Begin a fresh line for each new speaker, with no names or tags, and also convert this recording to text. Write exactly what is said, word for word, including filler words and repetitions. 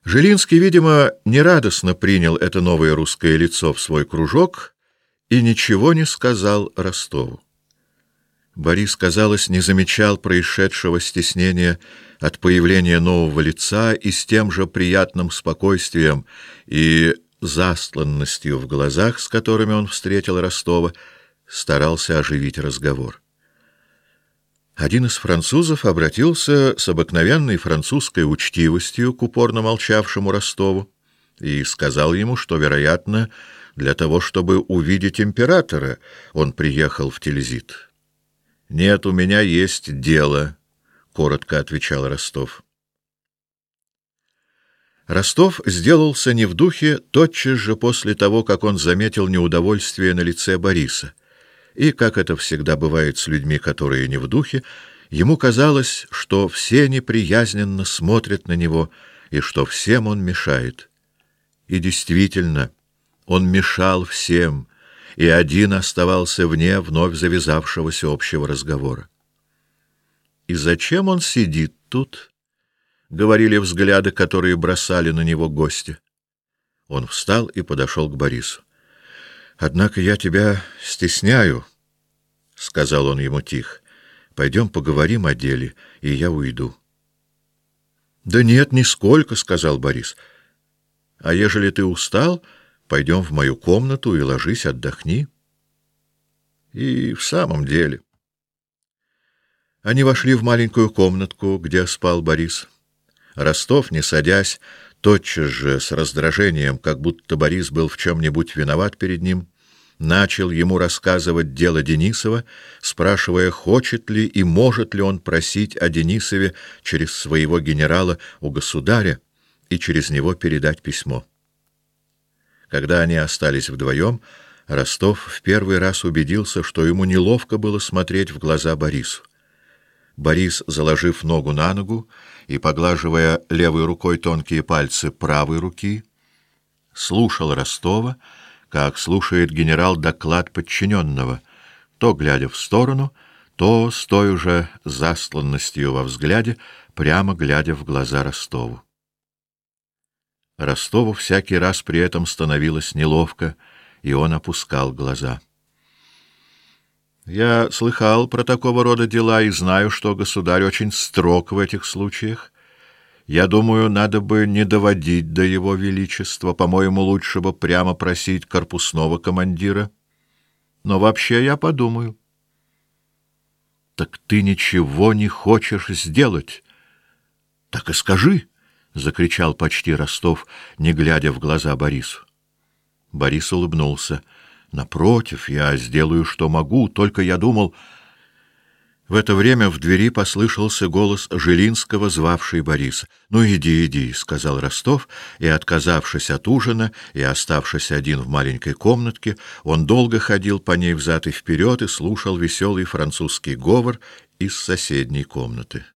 Жилинский, видимо, нерадостно принял это новое русское лицо в свой кружок и ничего не сказал Ростову. Борис, казалось, не замечал происшедшего стеснения от появления нового лица и с тем же приятным спокойствием и застланностью в глазах, с которыми он встретил Ростова, старался оживить разговор. Один из французов обратился с обыкновенной французской учтивостью к упорно молчавшему Ростову и сказал ему, что, вероятно, для того, чтобы увидеть императора, он приехал в Тильзит. «Нет, у меня есть дело», — коротко отвечал Ростов. Ростов сделался не в духе тотчас же после того, как он заметил неудовольствие на лице Бориса. И, как это всегда бывает с людьми, которые не в духе, ему казалось, что все неприязненно смотрят на него и что всем он мешает. И действительно, он мешал всем, и один оставался вне вновь завязавшегося общего разговора. «И зачем он сидит тут?» — говорили взгляды, которые бросали на него гости. Он встал и подошел к Борису. «Однако я тебя стесняю», — сказал он ему тихо. «Пойдем поговорим о деле, и я уйду». «Да нет, нисколько», — сказал Борис. «А ежели ты устал, пойдем в мою комнату и ложись, отдохни». И в самом деле. Они вошли в маленькую комнатку, где спал Борис. Ростов, не садясь, тотчас же с раздражением, как будто Борис был в чем-нибудь виноват перед ним, начал ему рассказывать дело Денисова, спрашивая, хочет ли и может ли он просить о Денисове через своего генерала у государя и через него передать письмо. Когда они остались вдвоем, Ростов в первый раз убедился, что ему неловко было смотреть в глаза Борису. Борис, заложив ногу на ногу и поглаживая левой рукой тонкие пальцы правой руки, слушал Ростова, как слушает генерал доклад подчиненного, то глядя в сторону, то с той же застланностью во взгляде, прямо глядя в глаза Ростову. Ростову всякий раз при этом становилось неловко, и он опускал глаза. «Я слыхал про такого рода дела и знаю, что государь очень строг в этих случаях. Я думаю, надо бы не доводить до его величества, по-моему, лучше бы прямо просить корпусного командира. Но вообще я подумаю». «Так ты ничего не хочешь сделать?» «Так и скажи!» — закричал почти Ростов, не глядя в глаза Борису. Борис улыбнулся. «Напротив, я сделаю, что могу, только я думал...» В это время в двери послышался голос Жилинского, звавший Бориса. «Ну, иди, иди», — сказал Ростов, и, отказавшись от ужина и оставшись один в маленькой комнатке, он долго ходил по ней взад и вперед и слушал веселый французский говор из соседней комнаты.